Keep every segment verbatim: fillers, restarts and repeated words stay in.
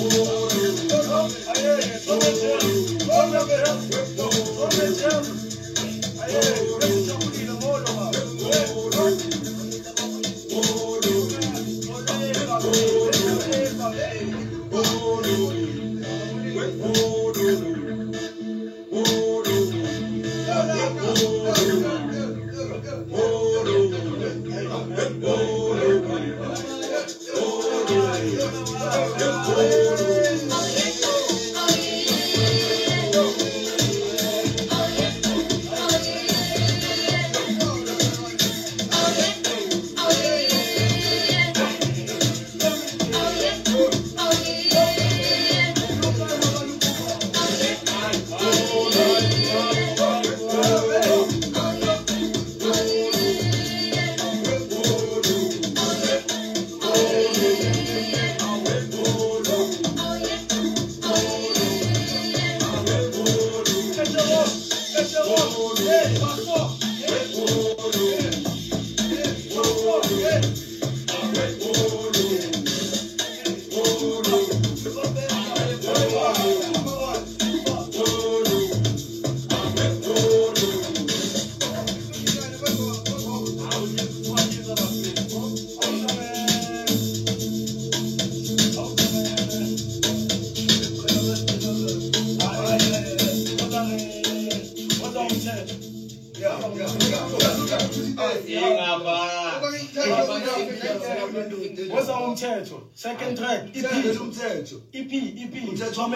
Second track, E P, E P, E P,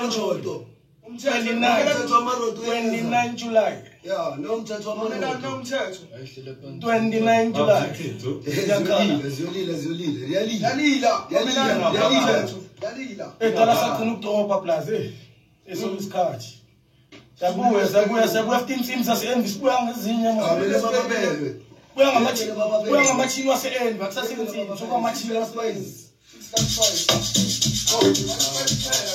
twenty-nine July. Yeah, no twenty-nine July. Etala sa kunuk to pa plaze. Eso miskati. Sabuwe, sabuwe, sabuwe team team sa end bisbuya ngezinya mo. Buya ngamachi, buya ngamachi wa se end, bakusasa team, so ngamachi wa se end. That's right. Oh,